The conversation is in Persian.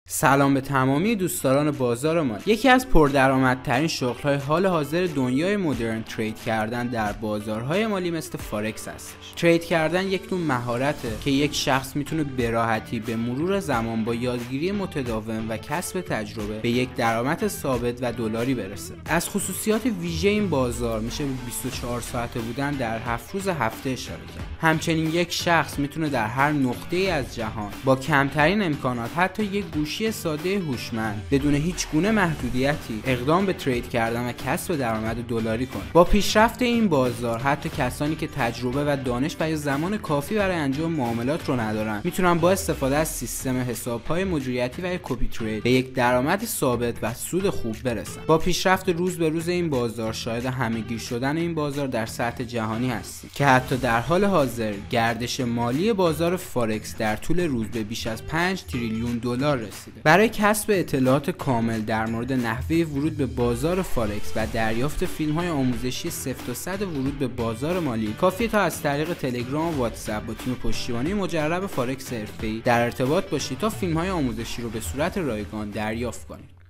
سلام به تمامی دوستداران بازار مالی. یکی از پردرآمدترین شغل‌های حال حاضر دنیای مدرن ترید کردن در بازارهای مالی مثل فارکس هستش. ترید کردن یک نوع مهارته که یک شخص میتونه به راحتی به مرور زمان با یادگیری متداوم و کسب تجربه به یک درآمد ثابت و دلاری برسه. از خصوصیات ویژه این بازار میشه به 24 ساعته بودن در 7 روز هفته اشاره کرد. همچنین یک شخص میتونه در هر نقطه‌ای از جهان با کمترین امکانات، حتی یک گوشی ساده هوشمند، بدون هیچ گونه محدودیتی اقدام به ترید کردن و کسب درآمد دلاری کنه. با پیشرفت این بازار حتی کسانی که تجربه و دانش و زمان کافی برای انجام معاملات رو ندارن میتونن با استفاده از سیستم حساب‌های مدیریتی و کپی ترید به یک درآمد ثابت و سود خوب برسن. با پیشرفت روز به روز این بازار شاهد همه‌گیر شدن این بازار در سطح جهانی هستیم که حتی در حال حاضر گردش مالی بازار فارکس در طول روز به بیش از 5 تریلیون دلار رسیده. برای کسب اطلاعات کامل در مورد نحوه ورود به بازار فارکس و دریافت فیلم‌های آموزشی 0 تا 100 ورود به بازار مالی کافیه تا از طریق تلگرام و واتساپ با تیم پشتیبانی مجرب فارکس حرفه‌ای در ارتباط باشید تا فیلم‌های آموزشی رو به صورت رایگان دریافت کنید.